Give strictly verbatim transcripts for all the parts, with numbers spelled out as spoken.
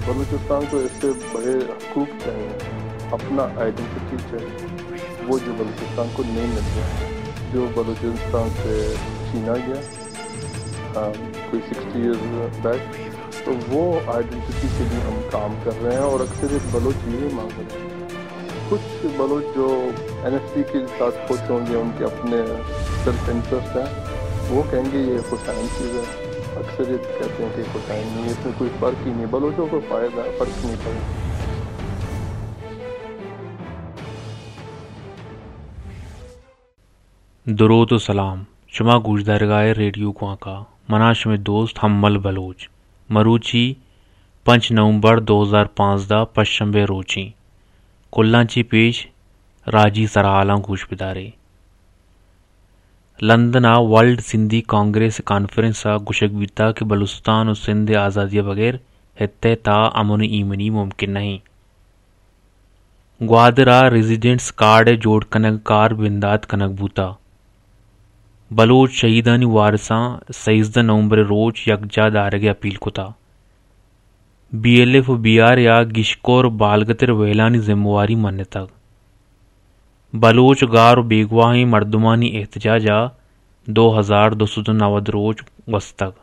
بلوچستان کو اس سے بڑے حقوق چاہیے، اپنا آئیڈینٹی چاہیے، وہ جو بلوچستان کو نہیں مل گیا، جو بلوچستان سے چھینا گیا کوئی سکسٹی ایئرز بیک، تو وہ آئیڈینٹی کے لیے ہم کام کر رہے ہیں، اور اکثریت بلوچ یہ مانگ رہے ہیں۔ کچھ بلوچ جو این ایف سی کے ساتھ خوش ہوں گے، ان کے اپنے سیلف انٹرسٹ ہیں، وہ کہیں گے یہ حسین چیز ہے، اکثریت کہتے ہیں کہ حسین نہیں ہے، اس میں کوئی فرق ہی نہیں، بلوچوں کو فائدہ فرق نہیں پڑا۔ درود و سلام شما گوشدارگاہ ریڈیو کو کا مناش میں دوست حمل بلوچ مروچی پنچ نومبر دو ہزار پانزدہ پشنبے روچی کلانچی پیش راجی سرحالاں گوش بدارے لندنا ورلڈ سندھی کانگریس کانفرنس گشک بیتا کہ بلوچستان و سندھ آزادی بغیر ہتے تا امن ایمنی ممکن نہیں۔ گوادرا ریزیڈنٹس کارڈ جوڑ کنگ کار بندات کنگ بوتا بلوچ شہیدانی وارثاں سیزدہ نومبر روز یکجا دارگے اپیل کتا بی ایل ایف و بی آر یا گشکور بالگتر ویلانی ذمہ من تک بلوچ گار و بیگواہی مردمانی احتجاجا دو ہزار دو سو نود روز وسطک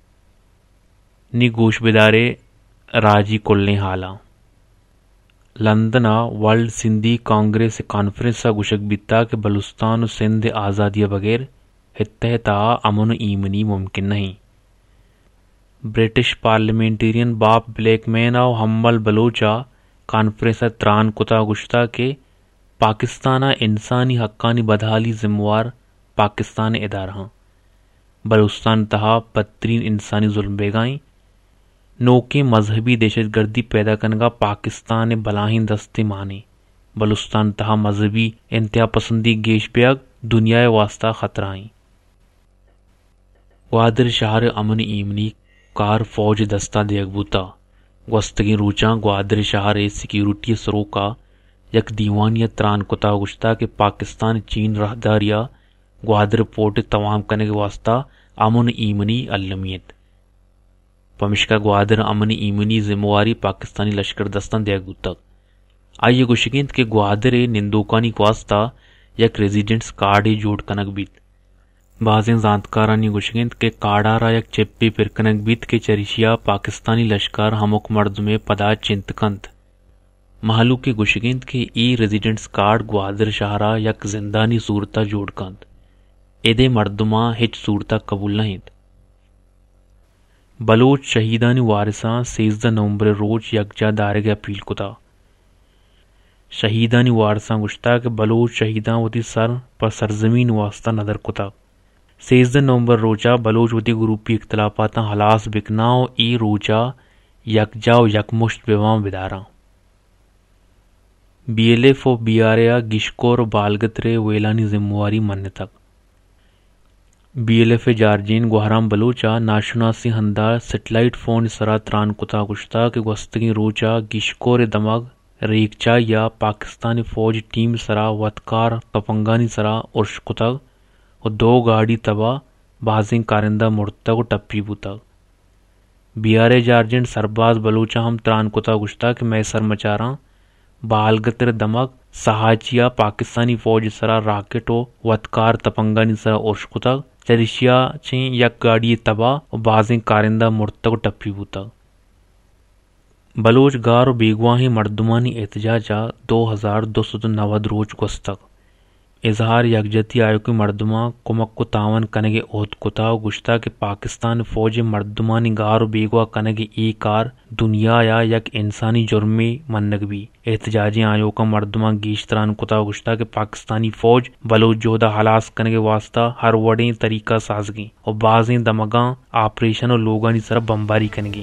نی گوش بدارے راجی کلنے حالا لندنا ورلڈ سندھی کانگریس کانفرنس گشک بیتا کہ بلوچستان و سندھ آزادی بغیر ہتے تا امن ایمنی ممکن نہیں۔ British parliamentarian Bob Blackman او حمل بلوچا کانفرنس تران کتا گشتا کہ پاکستان انسانی حقانی بدحالی ذمہ پاکستان ادارہ بلوچستان تہا بدترین انسانی ظلم بیگائیں نوکے مذہبی دہشت گردی پیدا کرنگا پاکستان بلاہین دستے مانے بلوچستان تہا مذہبی انتہا پسندی گیش بیگ دنیا واسطہ خطرائیں گوادر شہر امن ایمنی کار فوج دستہ دیگ بوتا گوستگی روچاں گوادر شہر سیکیورٹی سرو کا یک دیوانیت تران کتا گشتا کہ پاکستان چین راہداریا گوادر پورٹ تمام کرنے کے واسطہ امن ایمنی علمیت پمشکا گوادر امن ایمنی ذمہ واری پاکستانی لشکر دستان دیگ بوتا آئیے گوشگیند کے گوادر نندوکانی کو واسطہ یک ریزیڈنٹس کارڈ جوڑ کنک بیت بعضیں زانتکارانی گوشگیند کے کارڈارا یک چپی پر کنک بیت کے چریشیا پاکستانی لشکر ہمک مرد میں پدا چنتکند محلو کے گوشگیند کے ای ریزیڈنٹس کارڈ گوادر شہرہ یک زندانی صورتہ جوڑ کند ایدے مردماں ہچ صورتہ قبول نہیں۔ بلوچ شہیدانی وارثاں سیزدہ نومبر روز یکجا دارگ اپیل کتا شہیدانی وارثاں گشتا کہ بلوچ شہیداں وتی سر پر سرزمین واسطہ نظر کتا سیزدہ نومبر روچا بلوچ وتی گروپی اختلافاتاں ہلاس بکنا و ای روچا یکجا و یکمشت بیوام بداراں بی ایل ایف و بی آر یا گشکور بالگترے ویلانی ذمہ من تک بی ایل ایف جارجین گوہرام بلوچا ناشناسی ہندا سیٹلائٹ فون سرا تران کتا گشتا کہ گوستگی روچا گشکور دماغ ریکچا یا پاکستانی فوج ٹیم سرا وتکار تپنگانی سرا ارش کتا و دو گاڑی تبا بازیں کارندہ مرتگ و ٹپی بوتا بی آر جارجین سرباز بلوچا ہم تران کتا گشتا کہ میں سر مچاراں بالگتر دمک سہاچیا پاکستانی فوج سرا راکٹ و وتکار تپنگانی سرا ارشکتا چریشیا چین یک گاڑی تباہ و بازیں کارندہ مرتگ ٹپی بوتا بلوچ گار و بیگواہی مردمانی احتجاجا دو ہزار دو سو نود روز گستک اظہار یکجہتی آیو کی مردماں کمک کو تعاون کنگے عہد کتا و گشتا کہ پاکستان فوج مردمانی گار و بیگوا کنگے ای کار دنیا یا یک انسانی جرمی منگ بھی احتجاجی آیو کا مردماں گیشتران کتا و گشتا کہ پاکستانی فوج بلوچ جوہدہ ہلاس کنگے واسطہ ہر وڑیں طریقہ سازگی اور بعضیں دمگاں آپریشن و لوگانی سر بمباری کنگی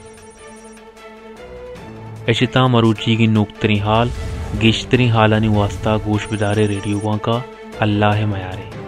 اشتا مروچی کی نوکتری حال گیشتری حالانی واسطہ گوش بدارے ریڈیو کا اللہ میارے۔